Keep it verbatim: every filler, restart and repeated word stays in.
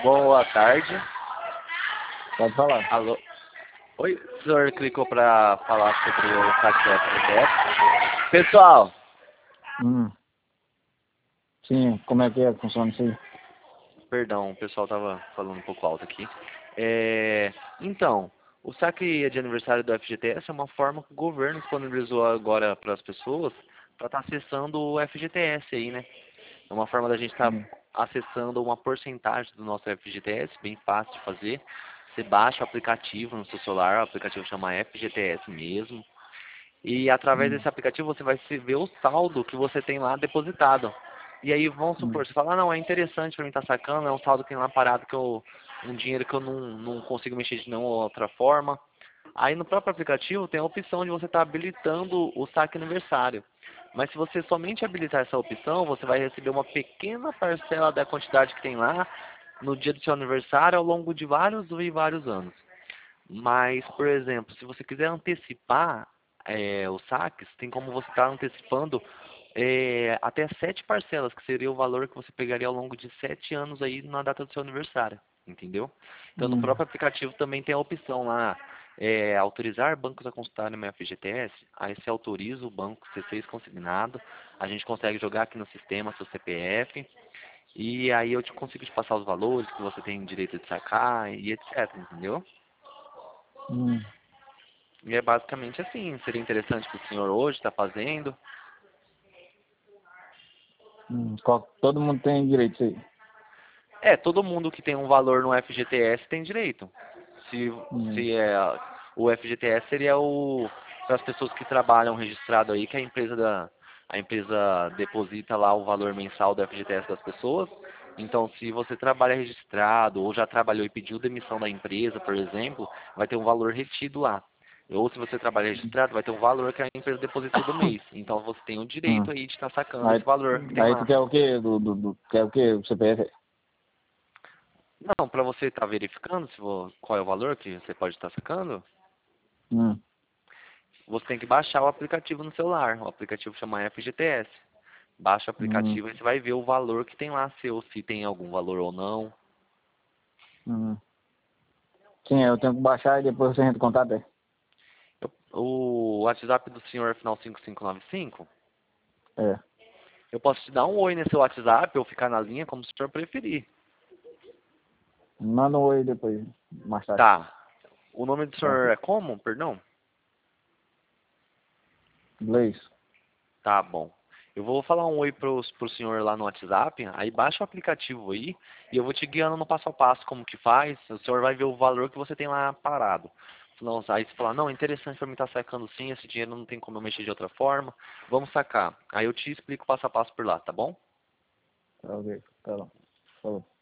Boa tarde. Pode falar. Alô? Oi, o senhor clicou para falar sobre o saque do F G T S. Pessoal, Hum. Sim, como é que é que funciona isso aí? perdão, o pessoal estava falando um pouco alto aqui. É, então, o saque de aniversário do F G T S é uma forma que o governo disponibilizou agora para as pessoas para estar acessando o F G T S aí, né? É uma forma da gente estar Hum. acessando uma porcentagem do nosso F G T S, bem fácil de fazer. Você baixa o aplicativo no seu celular, o aplicativo chama F G T S mesmo. E através Hum. desse aplicativo você vai se ver o saldo que você tem lá depositado. E aí vamos Hum. supor, você fala, ah, não, é interessante para mim estar sacando, é um saldo que tem lá parado que eu. Um dinheiro que eu não, não consigo mexer de nenhuma outra forma. Aí no próprio aplicativo tem a opção de você estar habilitando o saque aniversário. Mas se você somente habilitar essa opção, você vai receber uma pequena parcela da quantidade que tem lá no dia do seu aniversário ao longo de vários e vários anos. Mas, por exemplo, se você quiser antecipar é, os saques, tem como você estar antecipando é, até sete parcelas, que seria o valor que você pegaria ao longo de sete anos aí na data do seu aniversário, entendeu? Então, no Hum. próprio aplicativo também tem a opção lá, é, autorizar bancos a consultarem meu F G T S, aí você autoriza o banco, você fez consignado, a gente consegue jogar aqui no sistema seu C P F, e aí eu te consigo te passar os valores que você tem direito de sacar e etc, entendeu? Hum. E é basicamente assim, seria interessante que o senhor hoje está fazendo. Hum. Qual- Todo mundo tem direito a isso aí. É, todo mundo que tem um valor no F G T S tem direito. Se, Hum. se é, o F G T S seria o para as pessoas que trabalham registrado aí, que a empresa da a empresa deposita lá o valor mensal do F G T S das pessoas. Então, se você trabalha registrado ou já trabalhou e pediu demissão da empresa, por exemplo, vai ter um valor retido lá. Ou se você trabalha registrado, vai ter um valor que a empresa deposita todo mês. Então, você tem o direito Hum. aí de estar sacando Aí, esse valor que tem aí tu lá. quer o quê do, do, do quer o quê do C P F? Não, para você estar verificando se vo- qual é o valor que você pode estar sacando, Hum. você tem que baixar o aplicativo no celular. O aplicativo chama F G T S. Baixa o Hum. aplicativo e você vai ver o valor que tem lá seu, se tem algum valor ou não. Hum. Sim, eu tenho que baixar e depois você entra em contato, é? Eu- o WhatsApp do senhor é final cinco cinco nove cinco. É. Eu posso te dar um oi nesse WhatsApp ou ficar na linha como o senhor preferir. Manda um oi depois, mais tarde. Tá. O nome do Tá. senhor é como? Perdão? Inglês. Tá bom. Eu vou falar um oi pro, pro senhor lá no WhatsApp, aí baixa o aplicativo aí e eu vou te guiando no passo a passo como que faz. O senhor vai ver o valor que você tem lá parado. Não, aí você fala, não, é interessante para mim estar sacando sim, esse dinheiro não tem como eu mexer de outra forma. Vamos sacar. Aí eu te explico passo a passo por lá, tá bom? Tá ok. Tá bom. Falou.